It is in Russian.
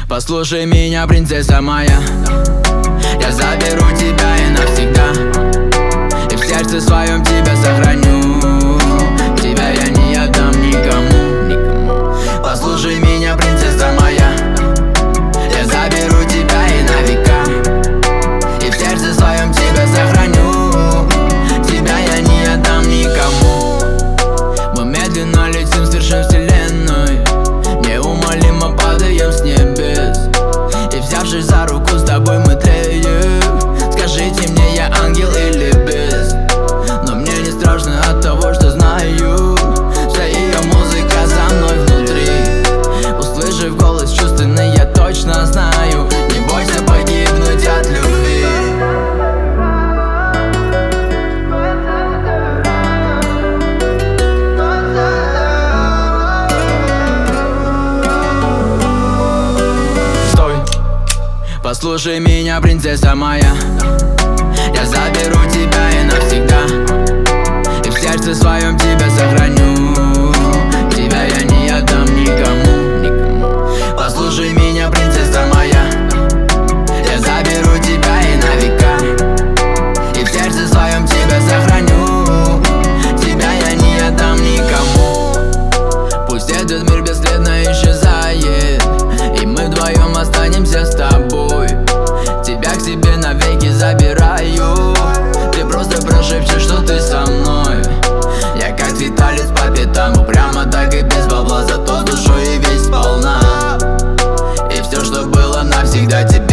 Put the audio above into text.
Послушай меня, принцесса моя, я заберу тебя и навсегда, и в сердце своем тебя сохраню. Тебя я не отдам никому. Послушай меня, принцесса моя, я заберу тебя и на века, и в сердце своем тебя сохраню. Тебя я не отдам никому. Мы медленно летим с вершин вселенной, неумолимо падаем с небес, и взявшись за руку с тобой мы тлеем. Скажите мне, я ангел или бес? Но мне не страшно от того, что знаю, вся ее музыка за мной внутри. Услышав голос чувственный, я точно знаю, не бойся погибнуть от любви. Послушай меня, принцесса моя, я заберу тебя и навсегда, и в сердце своем тебя сохраню. Тебя я не отдам никому. Послушай меня, принцесса моя, я заберу тебя и на века, и в сердце своем тебя сохраню. Тебя я не отдам никому. Пусть этот мир бесследно исчезает, и мы вдвоем останемся с тобой. Тебя к себе навеки забираю. Ты просто прошепчешь, что ты со мной. Я как цветалец по пятам, упрямо так и без бабла, зато с душой и весь сполна. И все, что было, навсегда тебе